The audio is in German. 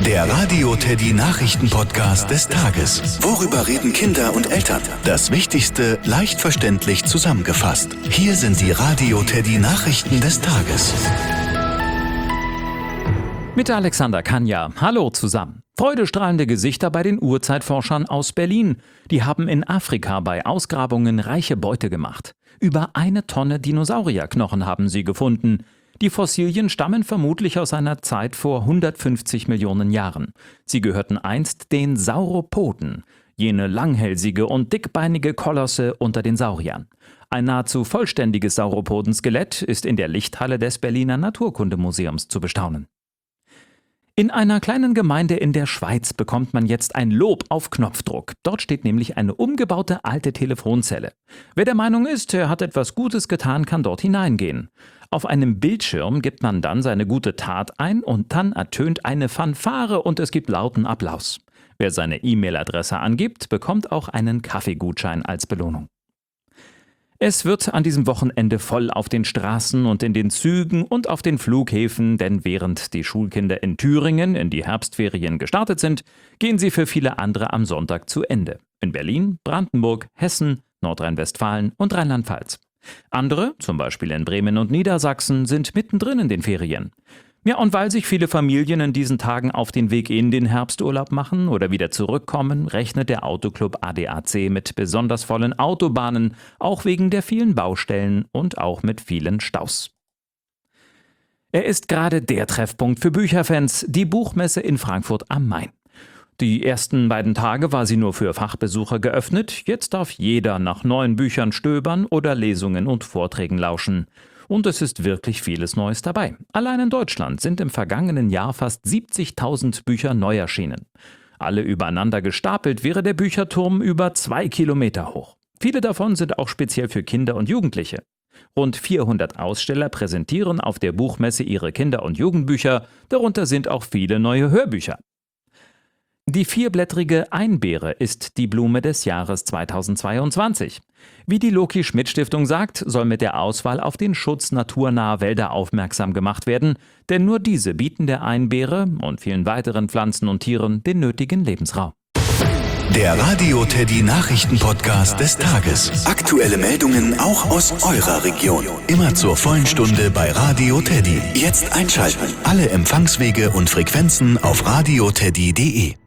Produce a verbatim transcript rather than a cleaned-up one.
Der Radio Teddy Nachrichten-Podcast des Tages. Worüber reden Kinder und Eltern? Das Wichtigste leicht verständlich zusammengefasst. Hier sind die Radio Teddy Nachrichten des Tages. Mit Alexander Kanja. Hallo zusammen. Freudestrahlende Gesichter bei den Urzeitforschern aus Berlin. Die haben in Afrika bei Ausgrabungen reiche Beute gemacht. Über eine Tonne Dinosaurierknochen haben sie gefunden. Die Fossilien stammen vermutlich aus einer Zeit vor hundertfünfzig Millionen Jahren. Sie gehörten einst den Sauropoden, jene langhälsige und dickbeinige Kolosse unter den Sauriern. Ein nahezu vollständiges Sauropodenskelett ist in der Lichthalle des Berliner Naturkundemuseums zu bestaunen. In einer kleinen Gemeinde in der Schweiz bekommt man jetzt ein Lob auf Knopfdruck. Dort steht nämlich eine umgebaute alte Telefonzelle. Wer der Meinung ist, er hat etwas Gutes getan, kann dort hineingehen. Auf einem Bildschirm gibt man dann seine gute Tat ein und dann ertönt eine Fanfare und es gibt lauten Applaus. Wer seine E-Mail-Adresse angibt, bekommt auch einen Kaffeegutschein als Belohnung. Es wird an diesem Wochenende voll auf den Straßen und in den Zügen und auf den Flughäfen, denn während die Schulkinder in Thüringen in die Herbstferien gestartet sind, gehen sie für viele andere am Sonntag zu Ende. In Berlin, Brandenburg, Hessen, Nordrhein-Westfalen und Rheinland-Pfalz. Andere, zum Beispiel in Bremen und Niedersachsen, sind mittendrin in den Ferien. Ja, und weil sich viele Familien in diesen Tagen auf den Weg in den Herbsturlaub machen oder wieder zurückkommen, rechnet der Autoclub A D A C mit besonders vollen Autobahnen, auch wegen der vielen Baustellen und auch mit vielen Staus. Er ist gerade der Treffpunkt für Bücherfans, die Buchmesse in Frankfurt am Main. Die ersten beiden Tage war sie nur für Fachbesucher geöffnet, jetzt darf jeder nach neuen Büchern stöbern oder Lesungen und Vorträgen lauschen. Und es ist wirklich vieles Neues dabei. Allein in Deutschland sind im vergangenen Jahr fast siebzigtausend Bücher neu erschienen. Alle übereinander gestapelt wäre der Bücherturm über zwei Kilometer hoch. Viele davon sind auch speziell für Kinder und Jugendliche. Rund vierhundert Aussteller präsentieren auf der Buchmesse ihre Kinder- und Jugendbücher, darunter sind auch viele neue Hörbücher. Die vierblättrige Einbeere ist die Blume des Jahres zweitausendzweiundzwanzig. Wie die Loki-Schmidt-Stiftung sagt, soll mit der Auswahl auf den Schutz naturnaher Wälder aufmerksam gemacht werden, denn nur diese bieten der Einbeere und vielen weiteren Pflanzen und Tieren den nötigen Lebensraum. Der Radio Teddy Nachrichten-Podcast des Tages. Aktuelle Meldungen auch aus eurer Region. Immer zur vollen Stunde bei Radio Teddy. Jetzt einschalten. Alle Empfangswege und Frequenzen auf radioteddy punkt de.